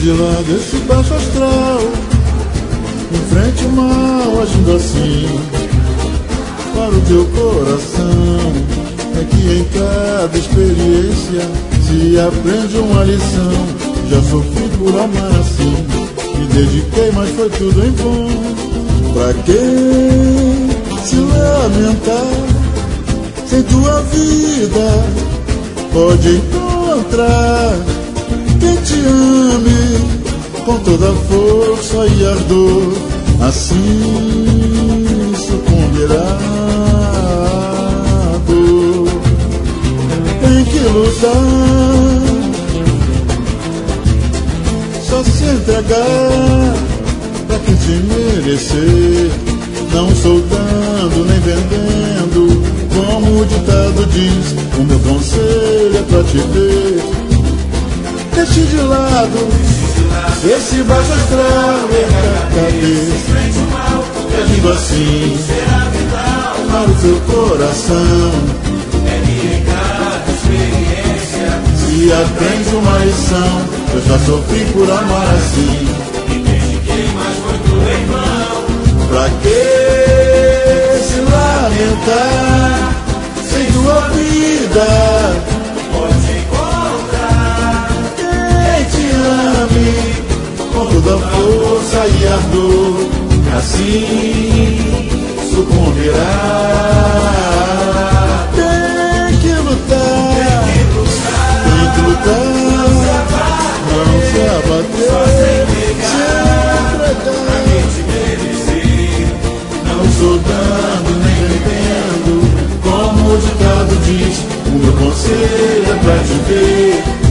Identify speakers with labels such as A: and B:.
A: de lado esse baixo astral, enfrente o mal agindo assim. Para o teu coração é que em cada experiência se aprende uma lição. Já sofri por amar assim, me dediquei, mas foi tudo em vão. Pra que se lamentar? Sem tua vida pode encontrar quem te ame com toda a força e ardor. Assim sucumbirá a dor. Tem que lutar, só se entregar pra quem te merecer, não soltando nem vendendo. Como o ditado diz, o meu conselho é pra te ver. Deixe de lado esse baixo astral, erra a cabeça, agindo assim para o seu coração.
B: Em cada experiência
A: se aprende uma lição. Eu já sofri por amar assim,
B: me dediquei, mas foi tudo em vão.
A: pra que se lamentar? Sem tua vida
B: Pode encontrar
A: quem te ame com toda a força e ardor. Assim sucumbirá. Tem que lutar, tem que lutar, não se abater, se entregar, não soldando nem vendendo. Como o ditado diz, o meu conselho é pra te ver.